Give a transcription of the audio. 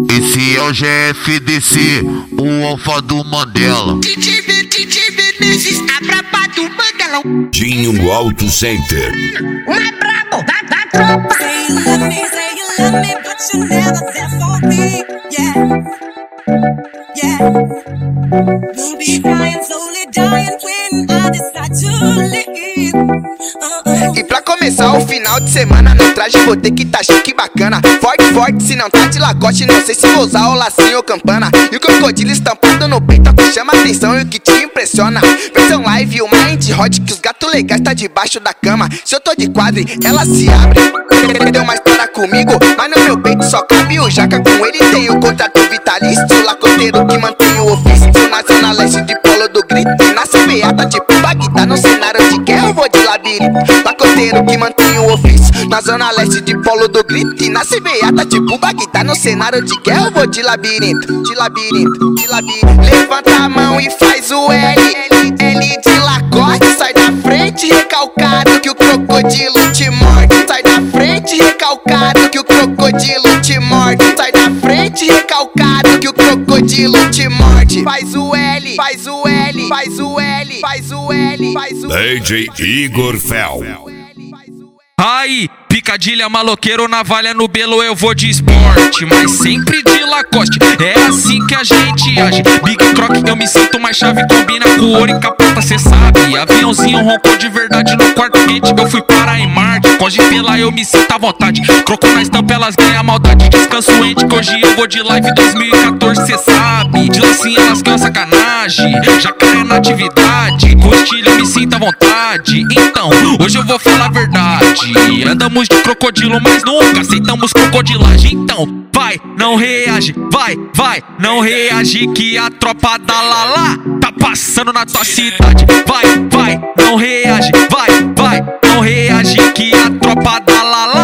Esse é o GFDC, o alfa do Mandela. DJ Vinícius, a braba do Mandelão. Dinho Auto Center. Uma brabo da tropa. Say you love me, but you never there for me. Yeah. We'll be crying, slowly dying when I decide to leave. E pra começar o final de semana, no traje vou ter que tá chique bacana. Forte, se não tá de Lacoste, não sei se vou usar o lacinho ou campana. E o crocodilo estampado no peito, que chama atenção e o que te impressiona. Versão live, o mind hot, que os gatos legais tá debaixo da cama. Se eu tô de quadre, ela se abre. Deu uma história comigo, mas no meu peito só cabe o jaca. Com ele tem o contrato vitalício, lacoteiro que mantém o ofício. Na zona leste de Polo do Grito, e na semeada tipo Bagdá. No cenário de guerra eu vou de labirinto, lacoteiro que mantém o ofício. Na zona leste de Polo do Grito, e na semeada tipo Bagdá. No cenário de guerra eu vou de labirinto, de labirinto. Levanta a mão e faz o L de Lacoste. Sai da frente recalcado que o crocodilo te morde. Sai da frente recalcado que o crocodilo te morde. Sai da frente recalcado que o crocodilo te morde. Faz o L, faz o L, faz o L, faz o L, faz o L. DJ Igor Fel. Aí, picadilha, maloqueiro, navalha no belo, eu vou de esporte, mas sempre de Lacoste, é assim que a gente age. Big Croc, eu me sinto mais chave, combina com ouro e capota, cê sabe. Aviãozinho roncou de verdade no quarto quente, eu fui parar em Marte. Com Gipela eu me sinto à vontade, croco na estampa, elas ganham maldade. Descanso ente, que hoje eu vou de live 2014, cê sabe. De lacinha elas ganham sacanagem, jacaré na atividade. Com estilo eu me sinto à vontade, então, hoje eu vou falar a verdade. Andamos de crocodilo, mas nunca aceitamos crocodilagem. Então, vai, não reage, vai, não reage, que a tropa da Lala tá passando na tua cidade. Vai, não reage, vai, não reage, que a tropa da Lala